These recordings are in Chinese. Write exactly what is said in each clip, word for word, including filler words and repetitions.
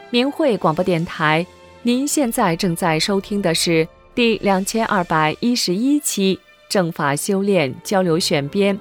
明慧广播电台，您现在正在收听的是第两千二百一十一期正法修炼交流选编。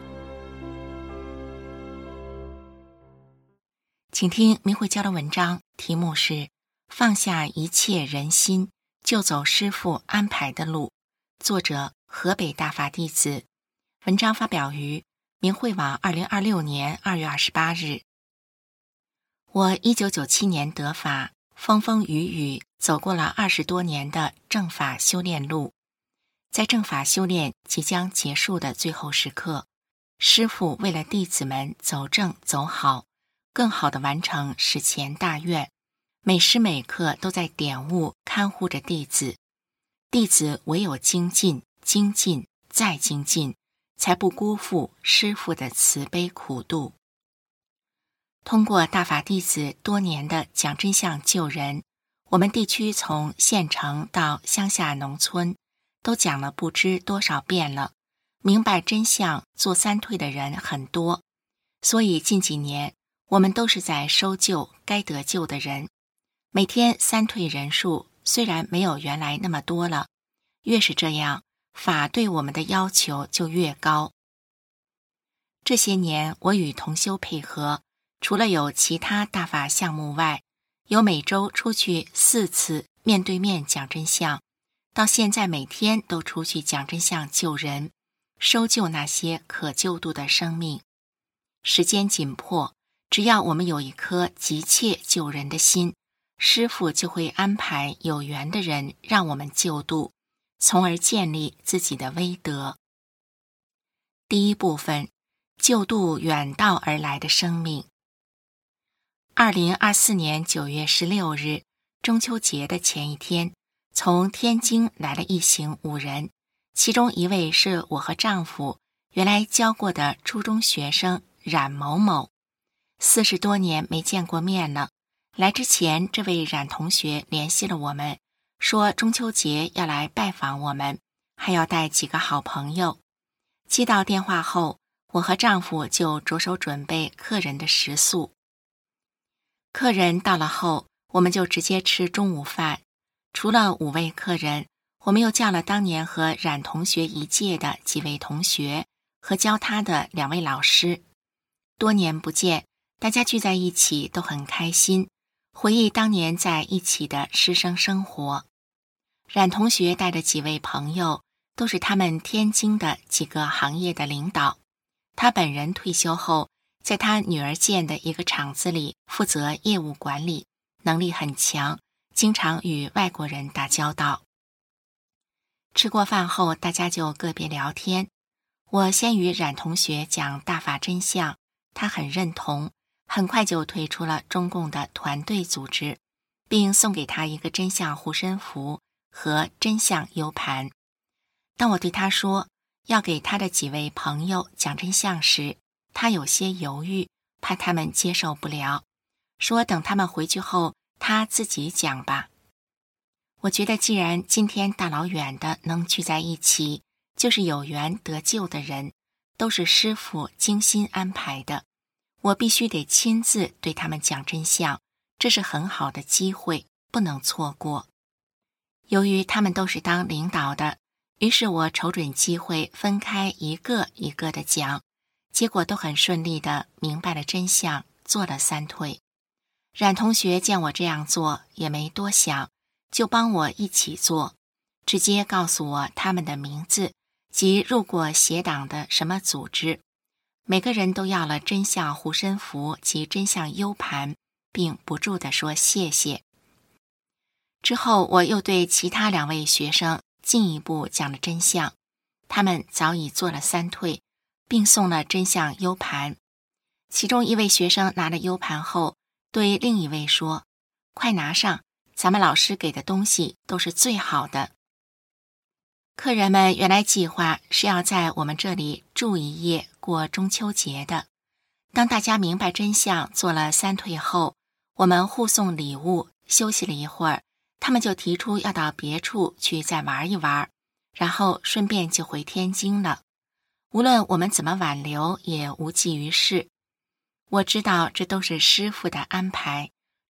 请听明慧教的文章，题目是放下一切人心，就走师父安排的路，作者河北大法弟子。文章发表于明慧网二零二六年二月二十八日。我一九九七年得法，风风雨雨走过了二十多年的正法修炼路。在正法修炼即将结束的最后时刻，师父为了弟子们走正走好，更好地完成史前大愿，每时每刻都在点悟看护着弟子。弟子唯有精进精进再精进，才不辜负师父的慈悲苦度。通过大法弟子多年的讲真相救人，我们地区从县城到乡下农村都讲了不知多少遍了，明白真相做三退的人很多，所以近几年我们都是在收救该得救的人。每天三退人数虽然没有原来那么多了，越是这样，法对我们的要求就越高。这些年我与同修配合，除了有其他大法项目外，有每周出去四次面对面讲真相，到现在每天都出去讲真相救人，收救那些可救度的生命。时间紧迫，只要我们有一颗急切救人的心，师父就会安排有缘的人让我们救度，从而建立自己的威德。第一部分，救度远道而来的生命。二零二四年九月十六日，中秋节的前一天，从天津来了一行五人，其中一位是我和丈夫原来教过的初中学生冉某某。四十多年没见过面了，来之前这位冉同学联系了我们，说中秋节要来拜访我们，还要带几个好朋友。接到电话后，我和丈夫就着手准备客人的食宿。客人到了后，我们就直接吃中午饭。除了五位客人，我们又叫了当年和冉同学一届的几位同学和教他的两位老师。多年不见，大家聚在一起都很开心，回忆当年在一起的师生生活。冉同学带着几位朋友，都是他们天津的几个行业的领导。他本人退休后，在他女儿建的一个厂子里负责业务管理，能力很强，经常与外国人打交道。吃过饭后，大家就个别聊天。我先与冉同学讲大法真相，他很认同，很快就退出了中共的团队组织，并送给他一个真相护身符和真相 U 盘。当我对他说要给他的几位朋友讲真相时，他有些犹豫，怕他们接受不了，说等他们回去后他自己讲吧。我觉得既然今天大老远的能聚在一起，就是有缘得救的人，都是师父精心安排的，我必须得亲自对他们讲真相，这是很好的机会，不能错过。由于他们都是当领导的，于是我瞅准机会分开一个一个的讲，结果都很顺利地明白了真相，做了三退。冉同学见我这样做也没多想，就帮我一起做，直接告诉我他们的名字及入过邪党的什么组织。每个人都要了真相护身符及真相 U 盘，并不住地说谢谢。之后我又对其他两位学生进一步讲了真相，他们早已做了三退，并送了真相 U 盘。其中一位学生拿了 U 盘后，对另一位说：快拿上，咱们老师给的东西都是最好的。客人们原来计划是要在我们这里住一夜过中秋节的。当大家明白真相，做了三退后，我们互送礼物，休息了一会儿，他们就提出要到别处去再玩一玩，然后顺便就回天津了。无论我们怎么挽留，也无济于事。我知道这都是师父的安排，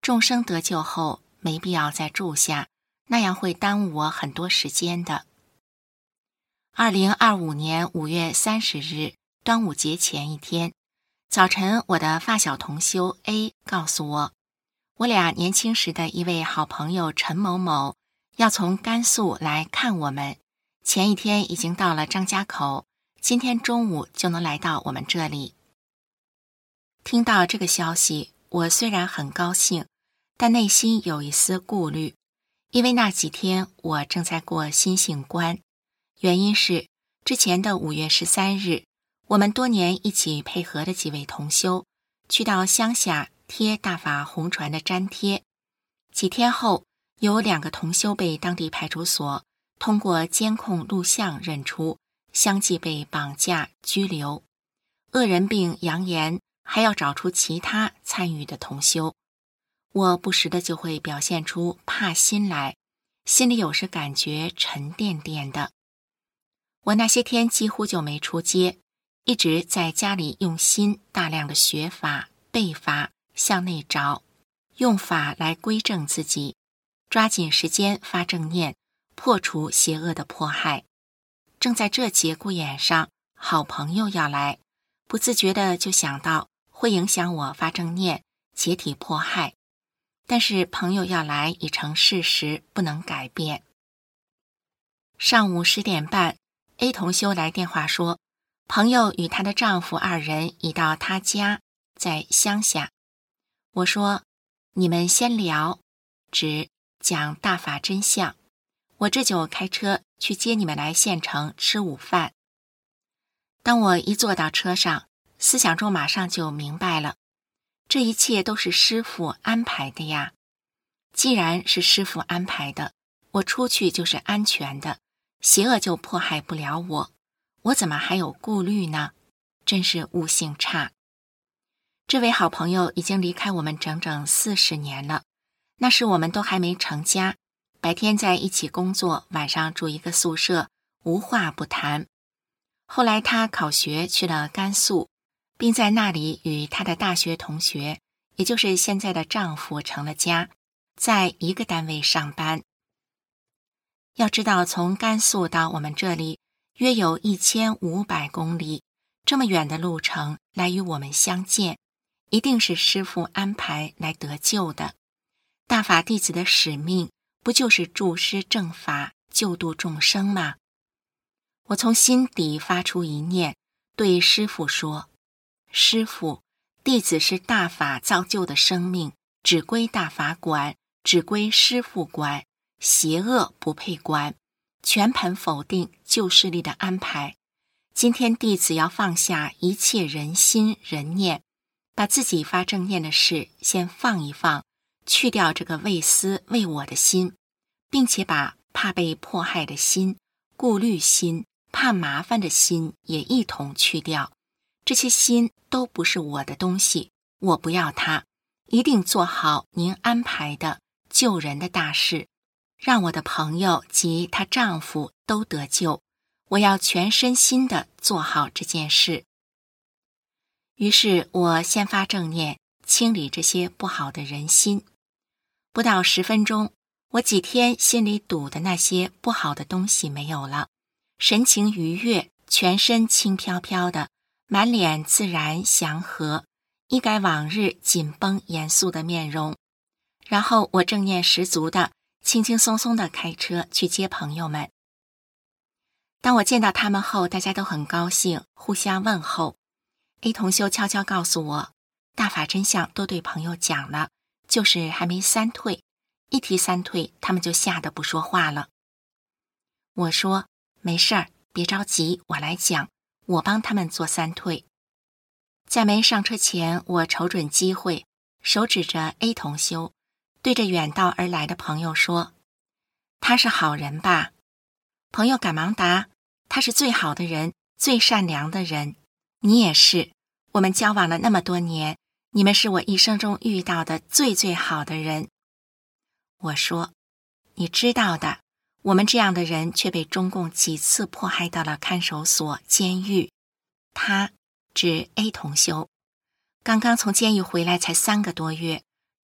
众生得救后没必要再住下，那样会耽误我很多时间的。二零二五年五月三十日，端午节前一天早晨，我的发小同修 A 告诉我，我俩年轻时的一位好朋友陈某某要从甘肃来看我们，前一天已经到了张家口，今天中午就能来到我们这里。听到这个消息，我虽然很高兴，但内心有一丝顾虑，因为那几天我正在过心性关。原因是之前的五月十三日，我们多年一起配合的几位同修去到乡下贴大法红传的粘贴，几天后有两个同修被当地派出所通过监控录像认出，相继被绑架拘留。恶人并扬言还要找出其他参与的同修，我不时的就会表现出怕心来，心里有时感觉沉甸甸的。我那些天几乎就没出街，一直在家里用心大量的学法、背法、向内找，用法来归正自己，抓紧时间发正念，破除邪恶的迫害。正在这节骨眼上，好朋友要来，不自觉的就想到会影响我发正念，解体迫害。但是朋友要来已成事实，不能改变。上午十点半，A 同修来电话说，朋友与她的丈夫二人已到她家，在乡下。我说，你们先聊，只讲大法真相，我这就开车去接你们来县城吃午饭。当我一坐到车上，思想中马上就明白了，这一切都是师父安排的呀。既然是师父安排的，我出去就是安全的，邪恶就迫害不了我，我怎么还有顾虑呢？真是悟性差。这位好朋友已经离开我们整整四十年了，那时我们都还没成家，白天在一起工作，晚上住一个宿舍，无话不谈。后来他考学去了甘肃，并在那里与他的大学同学，也就是现在的丈夫成了家，在一个单位上班。要知道，从甘肃到我们这里约有一千五百公里，这么远的路程来与我们相见，一定是师父安排来得救的。大法弟子的使命不就是助师正法，救度众生吗？我从心底发出一念，对师父说，师父，弟子是大法造就的生命，只归大法管，只归师父管，邪恶不配管，全盘否定旧势力的安排。今天弟子要放下一切人心人念，把自己发正念的事先放一放，去掉这个为私为我的心，并且把怕被迫害的心、顾虑心、怕麻烦的心也一同去掉。这些心都不是我的东西，我不要它，一定做好您安排的救人的大事，让我的朋友及她丈夫都得救。我要全身心地做好这件事。于是我先发正念，清理这些不好的人心。不到十分钟，我几天心里堵的那些不好的东西没有了，神情愉悦，全身轻飘飘的，满脸自然祥和，一改往日紧绷严肃的面容。然后我正念十足的轻轻松松的开车去接朋友们。当我见到他们后，大家都很高兴，互相问候。A 同修悄悄告诉我，大法真相都对朋友讲了，就是还没三退，一提三退，他们就吓得不说话了。我说，没事儿，别着急，我来讲，我帮他们做三退。在没上车前，我瞅准机会，手指着 A 同修，对着远道而来的朋友说，他是好人吧？朋友赶忙答，他是最好的人，最善良的人。你也是，我们交往了那么多年，你们是我一生中遇到的最最好的人。我说，你知道的，我们这样的人却被中共几次迫害到了看守所、监狱。他指 A 同修，刚刚从监狱回来才三个多月，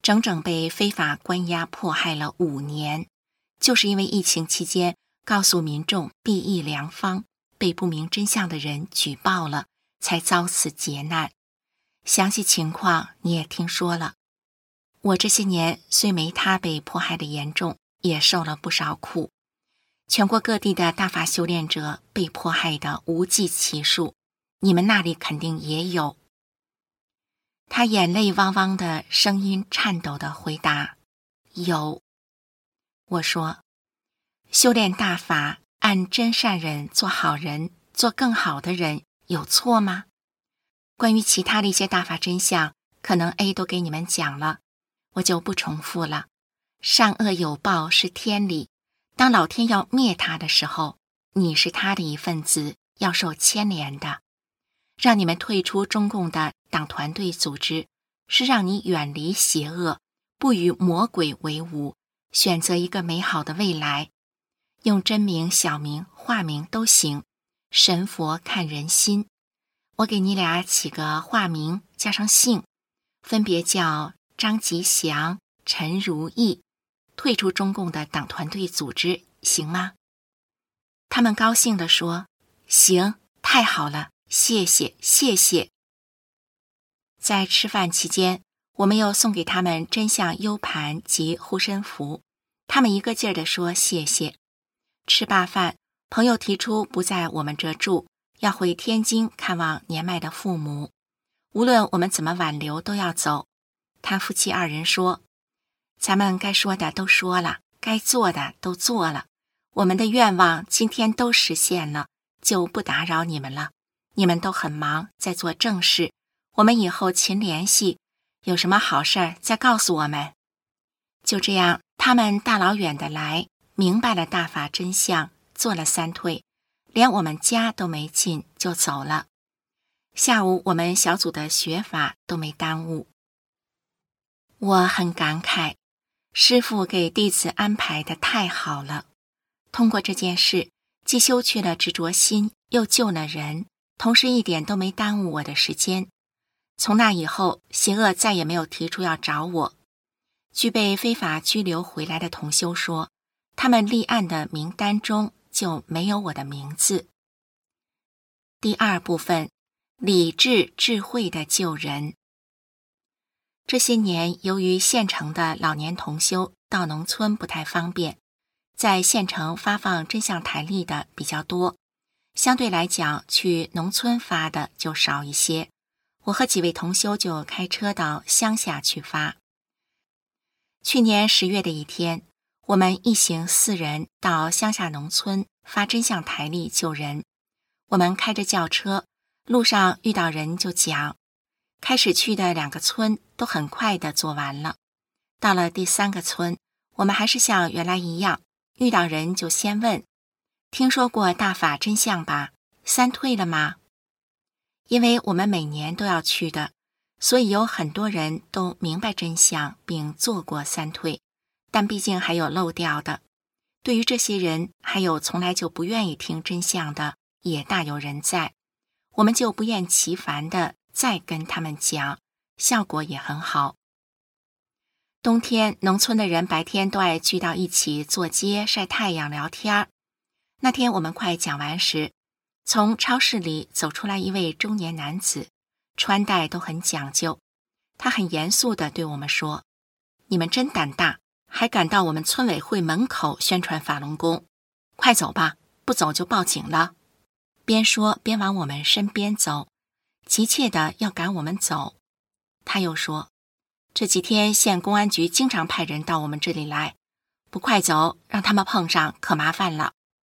整整被非法关押迫害了五年，就是因为疫情期间告诉民众避疫良方，被不明真相的人举报了，才遭此劫难。详细情况你也听说了。我这些年虽没他被迫害的严重，也受了不少苦。全国各地的大法修炼者被迫害的无计其数，你们那里肯定也有。他眼泪汪汪的，声音颤抖的回答：有。我说，修炼大法，按真善忍做好人，做更好的人，有错吗？关于其他的一些大法真相，可能 A 都给你们讲了，我就不重复了。善恶有报是天理，当老天要灭他的时候，你是他的一份子，要受牵连的。让你们退出中共的党团队组织，是让你远离邪恶，不与魔鬼为伍，选择一个美好的未来。用真名、小名、化名都行，神佛看人心。我给你俩起个化名加上姓，分别叫张吉祥、陈如意，退出中共的党团队组织，行吗？他们高兴地说：行，太好了，谢谢谢谢。在吃饭期间，我们又送给他们真相 U 盘及护身符，他们一个劲儿地说谢谢。吃罢饭，朋友提出不在我们这住，要回天津看望年迈的父母，无论我们怎么挽留都要走。他夫妻二人说，咱们该说的都说了，该做的都做了，我们的愿望今天都实现了，就不打扰你们了。你们都很忙，在做正事，我们以后勤联系，有什么好事儿再告诉我们。就这样，他们大老远的来，明白了大法真相，做了三退，连我们家都没进就走了。下午我们小组的学法都没耽误。我很感慨，师父给弟子安排的太好了。通过这件事，既修去了执着心，又救了人，同时一点都没耽误我的时间。从那以后，邪恶再也没有提出要找我。据被非法拘留回来的同修说，他们立案的名单中就没有我的名字。第二部分，理智智慧的救人。这些年，由于县城的老年同修到农村不太方便，在县城发放真相台历的比较多，相对来讲去农村发的就少一些。我和几位同修就开车到乡下去发。去年十月的一天，我们一行四人到乡下农村发真相台历救人。我们开着轿车，路上遇到人就讲，开始去的两个村都很快的做完了，到了第三个村，我们还是像原来一样，遇到人就先问，听说过大法真相吧？三退了吗？因为我们每年都要去的，所以有很多人都明白真相并做过三退，但毕竟还有漏掉的。对于这些人，还有从来就不愿意听真相的，也大有人在。我们就不厌其烦的再跟他们讲，效果也很好。冬天，农村的人白天都爱聚到一起坐街晒太阳聊天。那天我们快讲完时，从超市里走出来一位中年男子，穿戴都很讲究。他很严肃地对我们说，你们真胆大，还敢到我们村委会门口宣传法轮功，快走吧，不走就报警了。边说边往我们身边走，急切地要赶我们走。他又说，这几天县公安局经常派人到我们这里来，不快走，让他们碰上可麻烦了。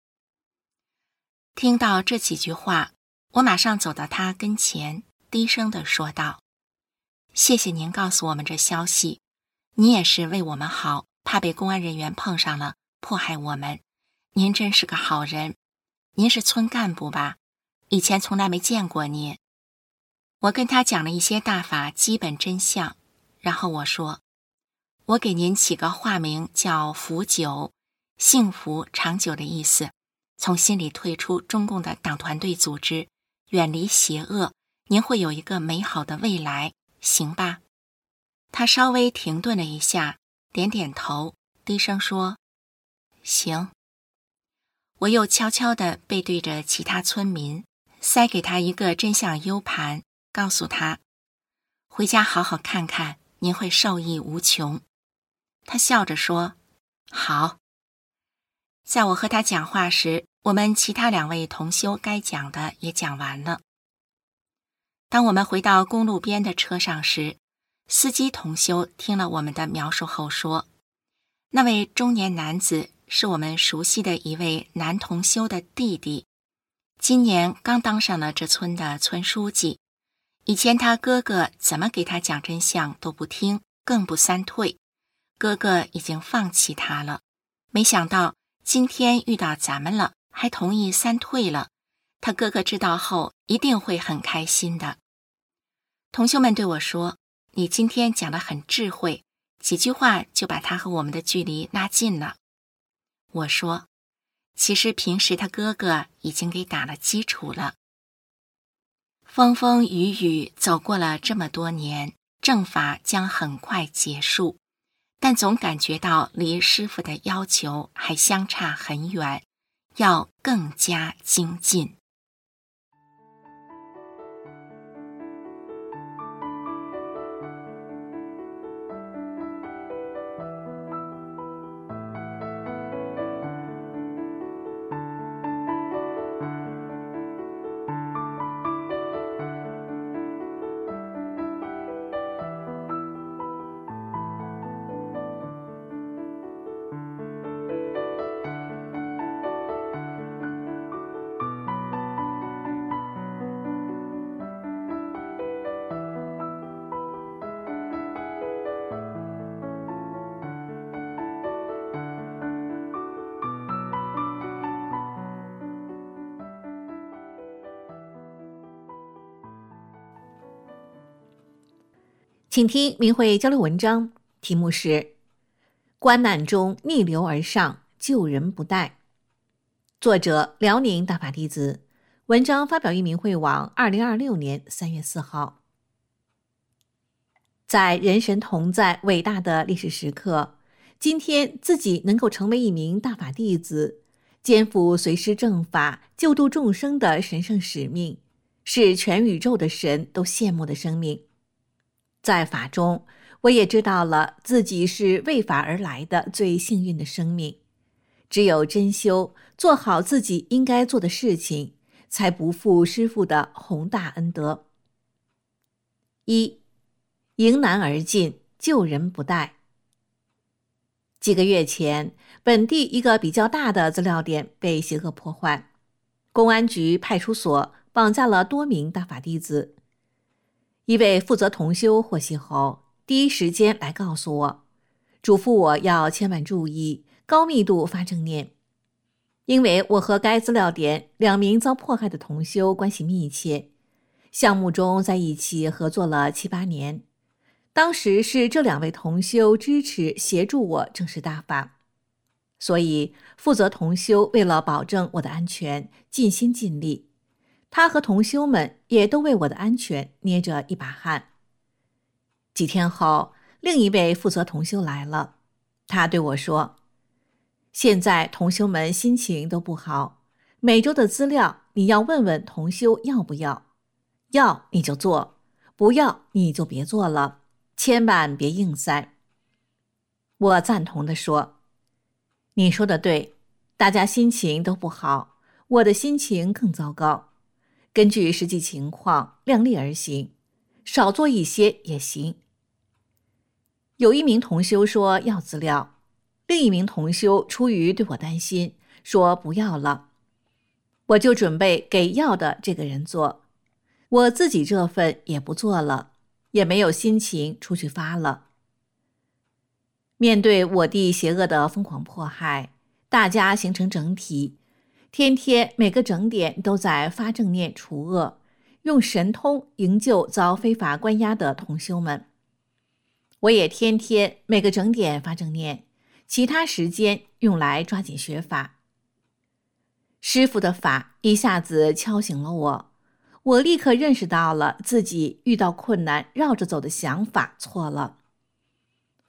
听到这几句话，我马上走到他跟前，低声地说道，谢谢您告诉我们这消息，你也是为我们好，怕被公安人员碰上了，迫害我们。您真是个好人。您是村干部吧？以前从来没见过您。我跟他讲了一些大法基本真相，然后我说，我给您起个化名叫福久，幸福长久的意思，从心里退出中共的党团队组织，远离邪恶，您会有一个美好的未来，行吧？ 他稍微停顿了一下，点点头，低声说：行。我又悄悄地背对着其他村民，塞给他一个真相 U 盘，告诉他，回家好好看看，您会受益无穷。他笑着说：好。在我和他讲话时，我们其他两位同修该讲的也讲完了。当我们回到公路边的车上时，司机同修听了我们的描述后说，那位中年男子是我们熟悉的一位男同修的弟弟，今年刚当上了这村的村书记。以前他哥哥怎么给他讲真相都不听，更不三退，哥哥已经放弃他了。没想到今天遇到咱们了，还同意三退了，他哥哥知道后一定会很开心的。同修们对我说，你今天讲得很智慧，几句话就把他和我们的距离拉近了。我说，其实平时他哥哥已经给打了基础了。风风雨雨走过了这么多年，正法将很快结束，但总感觉到离师父的要求还相差很远，要更加精进。 请听明慧交流文章，题目是关难中逆流而上，救人不怠。作者辽宁大法弟子，文章发表于明慧网二零二六年三月四号。在人神同在伟大的历史时刻，今天自己能够成为一名大法弟子，肩负随师正法、救度众生的神圣使命，是全宇宙的神都羡慕的生命。在法中，我也知道了自己是为法而来的最幸运的生命。只有真修，做好自己应该做的事情，才不负师父的宏大恩德。一，迎难而进，救人不怠。几个月前，本地一个比较大的资料点被邪恶破坏，公安局派出所绑架了多名大法弟子。一位负责同修获悉后，第一时间来告诉我，嘱咐我要千万注意，高密度发正念。因为我和该资料点两名遭迫害的同修关系密切，项目中在一起合作了七八年。当时是这两位同修支持协助我证实大法，所以负责同修为了保证我的安全，尽心尽力。他和同修们也都为我的安全捏着一把汗。几天后，另一位负责同修来了，他对我说，现在同修们心情都不好，每周的资料你要问问同修要不要，要你就做，不要你就别做了，千万别硬塞。我赞同地说，你说的对，大家心情都不好，我的心情更糟糕。根据实际情况量力而行，少做一些也行。有一名同修说要资料，另一名同修出于对我担心，说不要了。我就准备给要的这个人做，我自己这份也不做了，也没有心情出去发了。面对我地邪恶的疯狂迫害，大家形成整体，天天每个整点都在发正念除恶，用神通营救遭非法关押的同修们。我也天天每个整点发正念，其他时间用来抓紧学法。师父的法一下子敲醒了我，我立刻认识到了自己遇到困难绕着走的想法错了，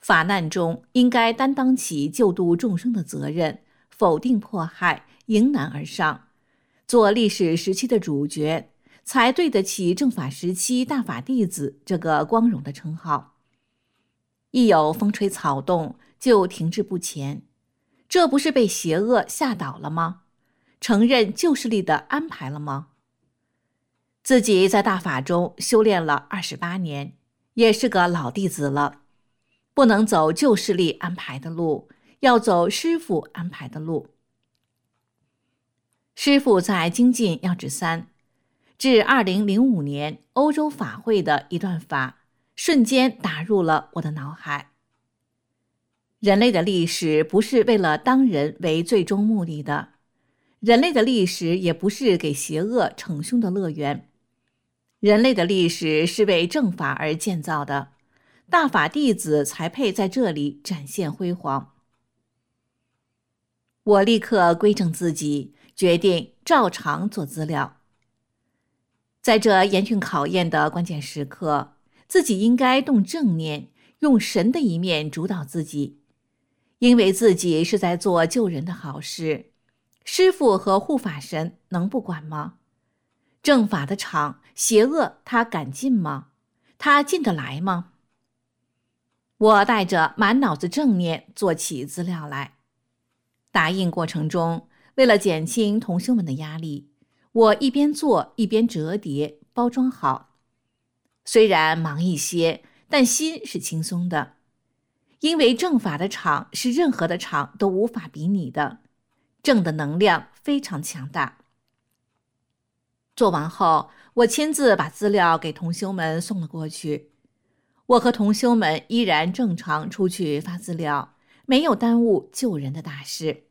法难中应该担当起救度众生的责任，否定迫害，迎难而上，做历史时期的主角，才对得起正法时期大法弟子这个光荣的称号。一有风吹草动就停滞不前，这不是被邪恶吓倒了吗？承认旧势力的安排了吗？自己在大法中修炼了二十八年，也是个老弟子了，不能走旧势力安排的路，要走师父安排的路。师父在精进要旨三至二零零五年欧洲法会的一段法，瞬间打入了我的脑海。人类的历史不是为了当人为最终目的的，人类的历史也不是给邪恶逞凶的乐园，人类的历史是为正法而建造的，大法弟子才配在这里展现辉煌。我立刻归正自己，决定照常做资料。在这严峻考验的关键时刻，自己应该动正念，用神的一面主导自己，因为自己是在做救人的好事。师父和护法神能不管吗？正法的场，邪恶他敢进吗？他进得来吗？我带着满脑子正念做起资料来。打印过程中，为了减轻同修们的压力，我一边做一边折叠包装好。虽然忙一些，但心是轻松的，因为正法的场是任何的场都无法比拟的，正的能量非常强大。做完后，我亲自把资料给同修们送了过去。我和同修们依然正常出去发资料，没有耽误救人的大事。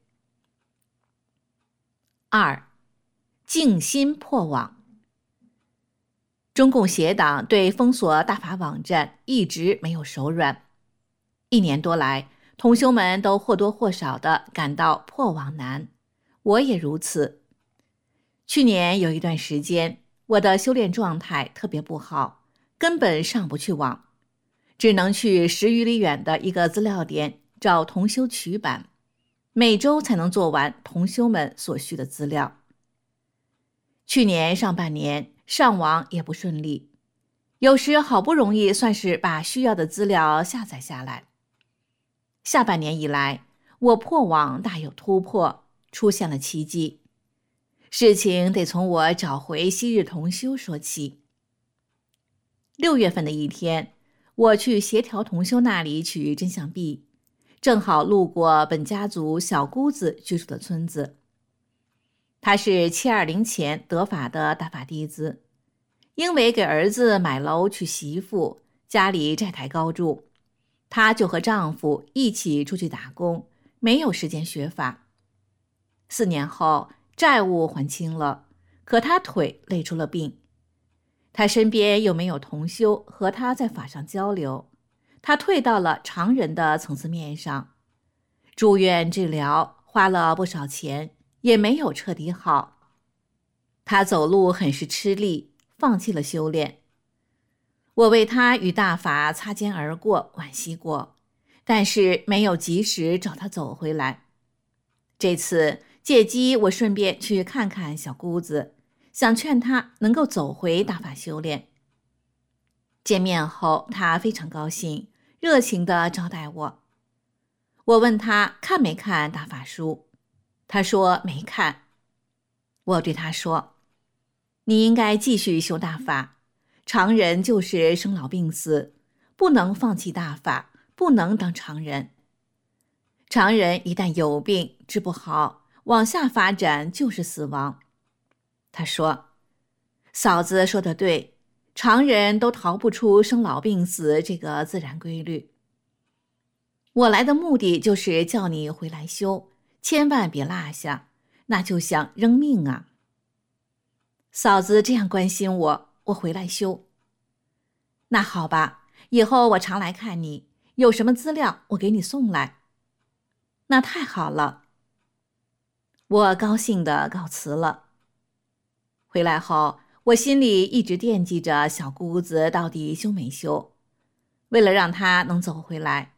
二，静心破网。中共邪党对封锁大法网站一直没有手软，一年多来，同修们都或多或少地感到破网难，我也如此。去年有一段时间，我的修炼状态特别不好，根本上不去网，只能去十余里远的一个资料点找同修取版，每周才能做完同修们所需的资料。去年上半年上网也不顺利，有时好不容易算是把需要的资料下载下来。下半年以来，我破网大有突破，出现了奇迹。事情得从我找回昔日同修说起。六月份的一天，我去协调同修那里取真相币，正好路过本家族小姑子居住的村子。他是七二零前得法的大法弟子，因为给儿子买楼娶媳妇，家里债台高筑，她就和丈夫一起出去打工，没有时间学法。四年后，债务还清了，可她腿累出了病。她身边又没有同修和她在法上交流，她退到了常人的层次面上，住院治疗花了不少钱，也没有彻底好。她走路很是吃力，放弃了修炼。我为她与大法擦肩而过，惋惜过，但是没有及时找她走回来。这次借机我顺便去看看小姑子，想劝她能够走回大法修炼。见面后，她非常高兴，热情地招待我。我问她看没看大法书，她说没看。我对她说，你应该继续修大法，常人就是生老病死，不能放弃大法，不能当常人。常人一旦有病治不好，往下发展就是死亡。他说，嫂子说得对，常人都逃不出生老病死这个自然规律。我来的目的就是叫你回来修，千万别落下，那就像扔命啊。嫂子这样关心我，我回来修。那好吧，以后我常来看你，有什么资料我给你送来。那太好了。我高兴地告辞了。回来后，我心里一直惦记着小姑子到底修没修。为了让她能走回来，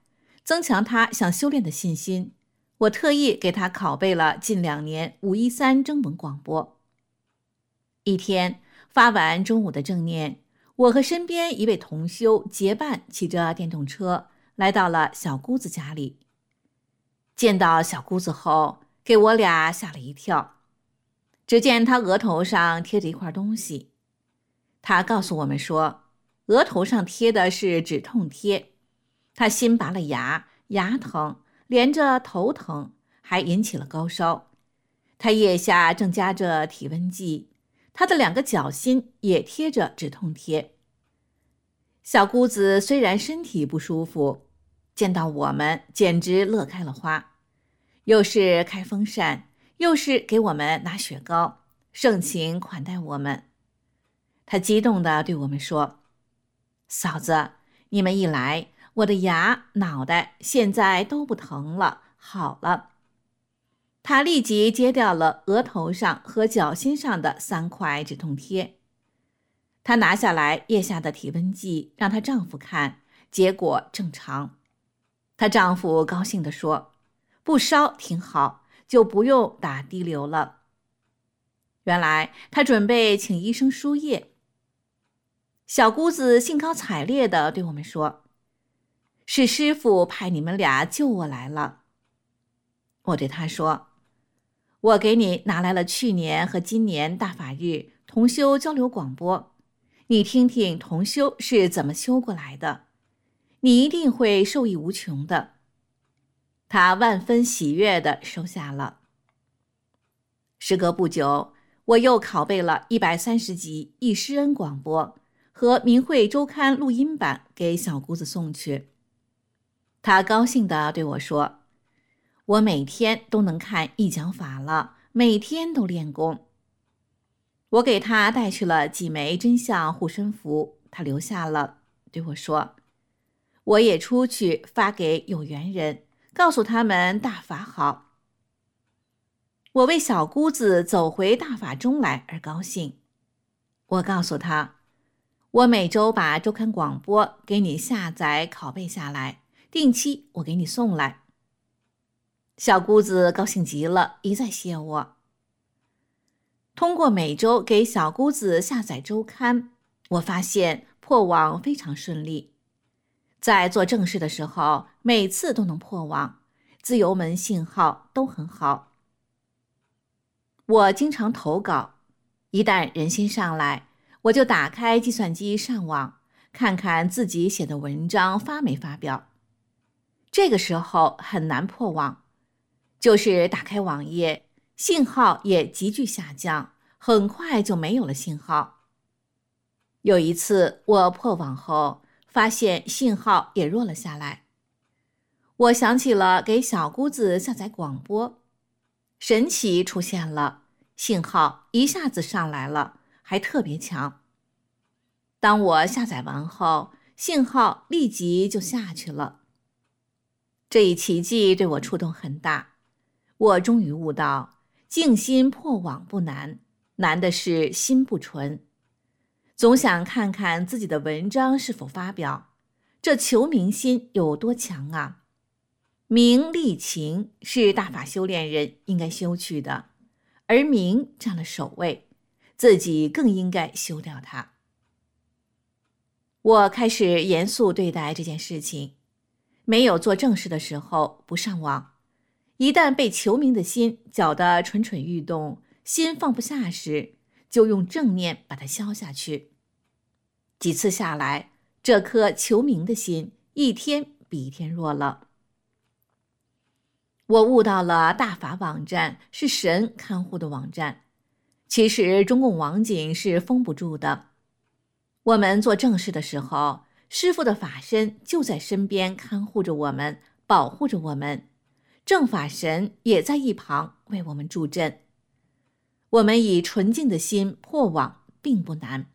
增强他想修炼的信心，我特意给他拷贝了近两年五一三征文广播。一天发完中午的正念，我和身边一位同修结伴骑着电动车来到了小姑子家里。见到小姑子后，给我俩吓了一跳。只见她额头上贴着一块东西，她告诉我们说，额头上贴的是止痛贴，她新拔了牙，牙疼，连着头疼，还引起了高烧。她腋下正夹着体温计，她的两个脚心也贴着止痛贴。小姑子虽然身体不舒服，见到我们简直乐开了花，又是开风扇，又是给我们拿雪糕，盛情款待我们。她激动地对我们说，嫂子，你们一来，我的牙、脑袋现在都不疼了，好了。她立即揭掉了额头上和脚心上的三块止痛贴。她拿下来腋下的体温计让她丈夫看，结果正常。她丈夫高兴地说，不烧挺好，就不用打滴流了。原来她准备请医生输液。小姑子兴高采烈地对我们说，是师父派你们俩救我来了。我对她说，我给你拿来了去年和今年大法日同修交流广播，你听听同修是怎么修过来的，你一定会受益无穷的。她万分喜悦地收下了。时隔不久，我又拷贝了一百三十集易师恩广播和明慧周刊录音版给小姑子送去。她高兴地对我说，我每天都能看一讲法了，每天都练功。我给她带去了几枚真相护身符，她留下了，对我说，我也出去发给有缘人，告诉他们大法好。我为小姑子走回大法中来而高兴。我告诉她，我每周把周刊广播给你下载拷贝下来，定期我给你送来。小姑子高兴极了，一再谢我。通过每周给小姑子下载周刊，我发现破网非常顺利。在做正事的时候，每次都能破网，自由门信号都很好。我经常投稿，一旦人心上来，我就打开计算机上网，看看自己写的文章发没发表。这个时候很难破网，就是打开网页，信号也急剧下降，很快就没有了信号。有一次我破网后，发现信号也弱了下来。我想起了给小姑子下载广播，神奇出现了，信号一下子上来了，还特别强。当我下载完后，信号立即就下去了。这一奇迹对我触动很大，我终于悟到，静心破网不难，难的是心不纯。总想看看自己的文章是否发表，这求名心有多强啊！名利情是大法修炼人应该修去的，而名占了首位，自己更应该修掉它。我开始严肃对待这件事情，没有做正事的时候不上网，一旦被求名的心搅得蠢蠢欲动，心放不下时，就用正念把它消下去。几次下来，这颗求名的心一天比一天弱了。我悟到了大法网站是神看护的网站，其实中共网警是封不住的。我们做正事的时候，师父的法身就在身边看护着我们，保护着我们，正法神也在一旁为我们助阵。我们以纯净的心破网并不难。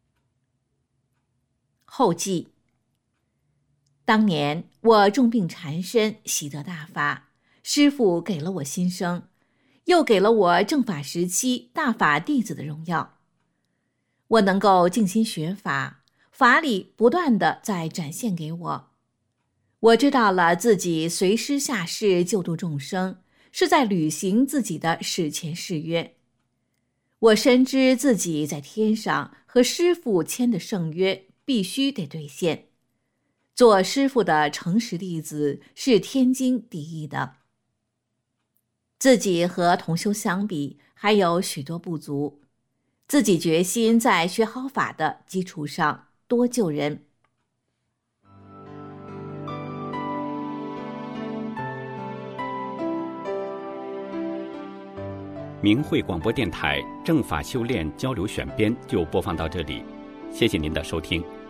后记：当年我重病缠身，喜得大法，师父给了我新生，又给了我正法时期大法弟子的荣耀。我能够静心学法，法理不断地在展现给我。 我知道了自己随师下世救度众生，是在履行自己的史前誓约。我深知自己在天上和师父签的圣约必须得兑现。做师父的诚实弟子是天经地义的。自己和同修相比，还有许多不足。自己决心在学好法的基础上多救人。 明慧广播电台正法修炼交流选编就播放到这里，谢谢您的收听。